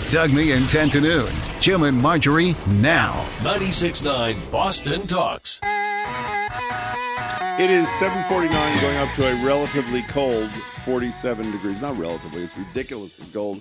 Doug Me and 10 to noon. Jim and Marjorie now. 96.9 Boston Talks. It is 7:49, going up to a relatively cold 47 degrees. Not relatively, it's ridiculously cold.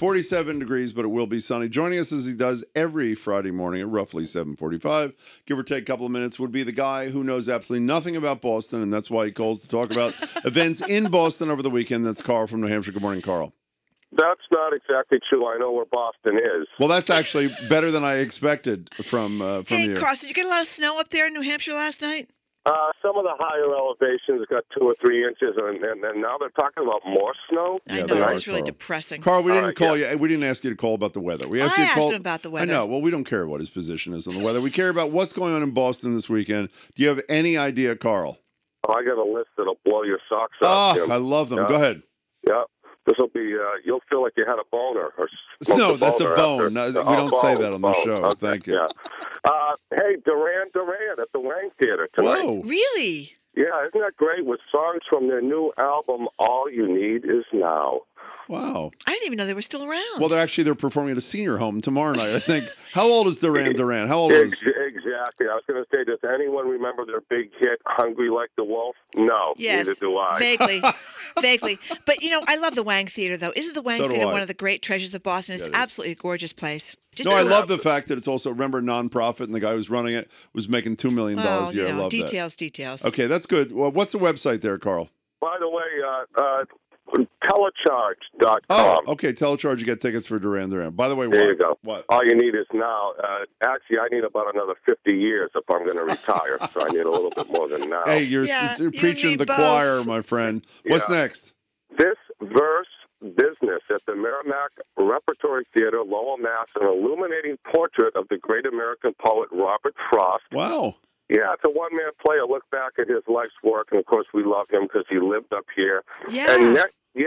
47 degrees, but it will be sunny. Joining us as he does every Friday morning at roughly 7:45, give or take a couple of minutes, would be the guy who knows absolutely nothing about Boston, and that's why he calls to talk about events in Boston over the weekend. That's Carl from New Hampshire. Good morning, Carl. That's not exactly true. I know where Boston is. Well, that's actually better than I expected from you. Hey, Carl, did you get a lot of snow up there in New Hampshire last night? Some of the higher elevations got 2 or 3 inches, and now they're talking about more snow. I know, it's really depressing. Carl, we didn't call you. We didn't ask you to call about the weather. We asked you to call him about the weather. I know. Well, we don't care what his position is on the weather. We care about what's going on in Boston this weekend. Do you have any idea, Carl? Oh, I got a list that'll blow your socks off. I love them. Go ahead. Yeah. This will be, you'll feel like you had a boner. No, that's a bone. We don't say that on the show. Okay. Thank you. Yeah. Hey, Duran Duran at the Wang Theater tonight. Whoa. Really? Yeah, isn't that great? With songs from their new album, All You Need Is Now. Wow. I didn't even know they were still around. Well, they're performing at a senior home tomorrow night, I think. How old is Duran Duran? How old is? Exactly. I was going to say, does anyone remember their big hit, Hungry Like the Wolf? No, yes, neither do I. Vaguely. But, I love the Wang Theater, though. Isn't the Wang Theater one of the great treasures of Boston? It's absolutely a gorgeous place. I love the fact that it's also, remember, a nonprofit, and the guy who's running it was making $2 million a year. I love details. Okay, that's good. Well, what's the website there, Carl? By the way, telecharge.com. Oh, okay, Telecharge, you get tickets for Duran Duran. By the way, there you go. What? All you need is now. Actually, I need about another 50 years if I'm going to retire, so I need a little bit more than now. Hey, you're preaching the choir, my friend. What's next? This verse business at the Merrimack Repertory Theater, Lowell, Mass., an illuminating portrait of the great American poet Robert Frost. Wow. Yeah, it's a one-man play. I look back at his life's work, and of course, we love him because he lived up here. Yeah. And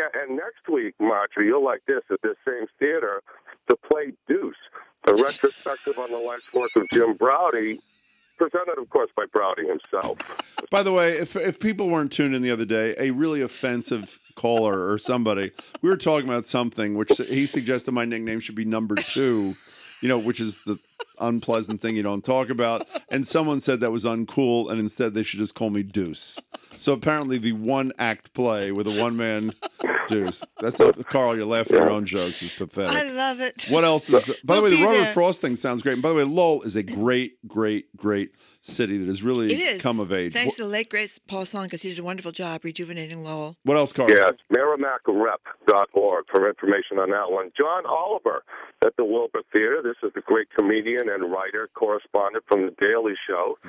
next week, Marjorie, you'll like this at this same theater, the play Deuce, a retrospective on the life's work of Jim Braude, presented, of course, by Braude himself. By the way, if people weren't tuned in the other day, a really offensive caller or somebody, we were talking about something which he suggested my nickname should be number 2, which is the unpleasant thing you don't talk about. And someone said that was uncool, and instead they should just call me Deuce. So apparently the one-act play with a one-man Deuce. That's not, Carl, you're laughing at your own jokes. It's pathetic. I love it. What else is... By the way, the Robert Frost thing sounds great. And by the way, Lowell is a great, great, great city that has really come of age. Thanks to the late, great Paul Sohn, because he did a wonderful job rejuvenating Lowell. What else, Carl? Yes, merrimackrep.org for information on that one. John Oliver at the Wilbur Theater. This is the great comedian and writer, correspondent from The Daily Show.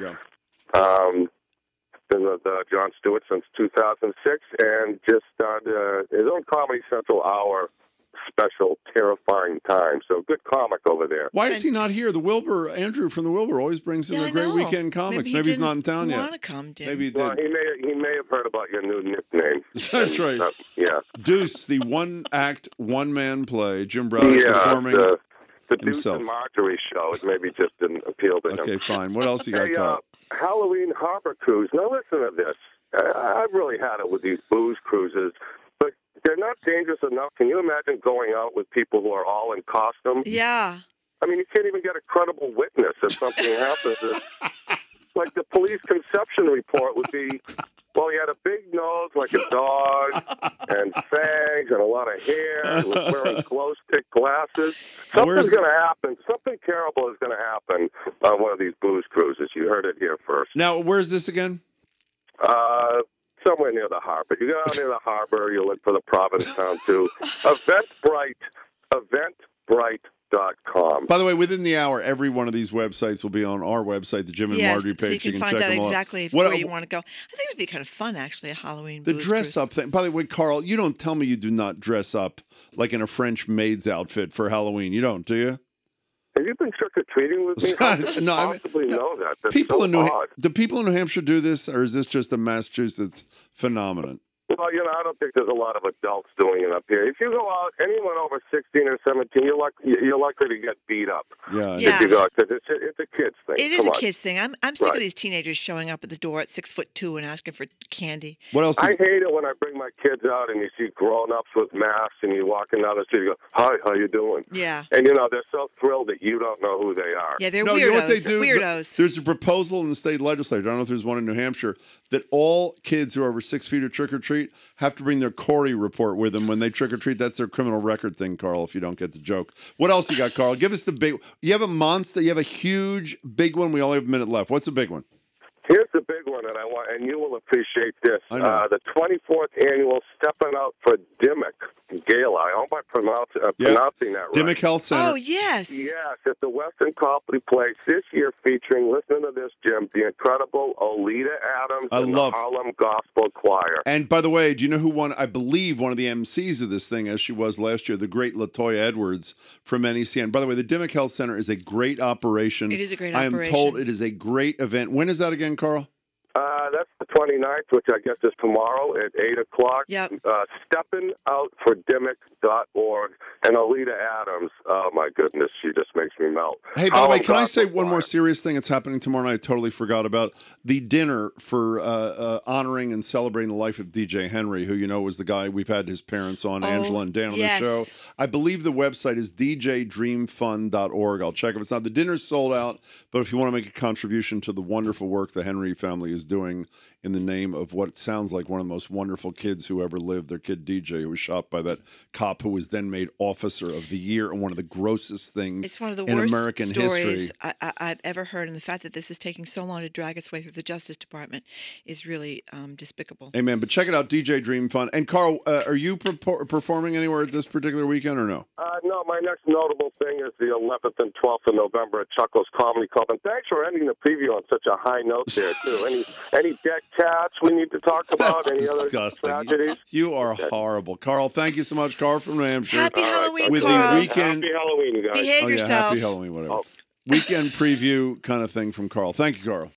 Yeah. Been with Jon Stewart since 2006, and just started his own Comedy Central Hour special, Terrifying Times. So good comic over there. Why is he not here? The Wilbur, Andrew from the Wilbur, always brings in the great weekend comics. Maybe he's not in town yet. Want to come, Jim. Maybe he did. Well, he may have heard about your new nickname. That's right. Yeah. Deuce, the one-act, one-man play. Jim Braude performing the Deuce himself. and Marjorie show. It maybe just didn't appeal to him. Okay, fine. What else you got, Carl? Halloween harbor cruise. Now listen to this. I've really had it with these booze cruises, but they're not dangerous enough. Can you imagine going out with people who are all in costume? Yeah. I mean, you can't even get a credible witness if something happens. Like the police conception report would be, well, he had a big nose like a dog and fangs and a lot of hair. He was wearing glow-stick glasses. Something's going to happen. Something terrible is going to happen on one of these booze cruises. You heard it here first. Now, where's this again? Somewhere near the harbor. You go out near the harbor, you look for the Provincetown too. Eventbrite.com. By the way, within the hour, every one of these websites will be on our website, the Jim and Marjorie page. So you can find out exactly where you want to go. I think it would be kind of fun, actually, a Halloween The booze dress-up thing. By the way, Carl, you don't tell me you do not dress up like in a French maid's outfit for Halloween. You don't, do you? Have you been trick-or-treating with me? How could you possibly know that? That's people so in odd. do people in New Hampshire do this, or is this just a Massachusetts phenomenon? Well, I don't think there's a lot of adults doing it up here. If you go out, anyone over 16 or 17, you're likely to get beat up. Yeah. If you go out, 'cause it's a kid's thing. It is a kid's thing. I'm sick of these teenagers showing up at the door at 6'2" and asking for candy. What else? I hate it when I bring my kids out and you see grown-ups with masks and you're walking down the street. You go, "Hi, how you doing?" Yeah. And they're so thrilled that you don't know who they are. Yeah, they're No, weirdos. you know what they do? Weirdos. There's a proposal in the state legislature. I don't know if there's one in New Hampshire that all kids who are over 6 feet to trick or treat have to bring their Corey report with them when they trick or treat. That's their criminal record thing, Carl. If you don't get the joke, what else you got, Carl? Give us the big. You have a monster. You have a huge, big one. We only have a minute left. What's the big one? Here's the big one that I want, and you will appreciate this. I know. The 24th annual Stepping Out for Dimmock Gala. I hope I'm pronouncing that right. Dimmock Health Center. Oh, yes. Yes, at the Western Copley Place this year, featuring, listen to this, Jim, the incredible Oleta Adams and the Harlem Gospel Choir. And by the way, do you know who won? I believe one of the MCs of this thing, as she was last year, the great LaToya Edwards from NECN. By the way, the Dimmock Health Center is a great operation. It is a great I operation. am told it is a great event. When is that again, Carl? That's the 29th, which I guess is tomorrow at 8 o'clock. Yep. SteppingOutForDimmock.org. And Oleta Adams, oh, my goodness, she just makes me melt. Hey, by the way, can I say one more serious thing that's happening tomorrow night I totally forgot about? The dinner for honoring and celebrating the life of DJ Henry, who was the guy we've had his parents on, Angela and Dan on the show. I believe the website is djdreamfund.org. I'll check if it's not. The dinner's sold out, but if you want to make a contribution to the wonderful work the Henry family is doing in the name of what sounds like one of the most wonderful kids who ever lived, their kid DJ, who was shot by that cop who was then made Officer of the Year, and one of the grossest things it's one of the in worst American stories history I've ever heard, and the fact that this is taking so long to drag its way through the Justice Department is really despicable. Amen. But check it out, DJ Dream Fund. And Carl, are you performing anywhere this particular weekend or no? No, my next notable thing is the 11th and 12th of November at Chuckles Comedy Club. And thanks for ending the preview on such a high note there, too. Any dead cats we need to talk about? Any other tragedies? You are horrible. Carl, thank you so much. Carl from New Hampshire. Happy Halloween, with Carl. the weekend. Happy Halloween, you guys. Behave yourself. Happy Halloween, whatever. Weekend preview kind of thing from Carl. Thank you, Carl.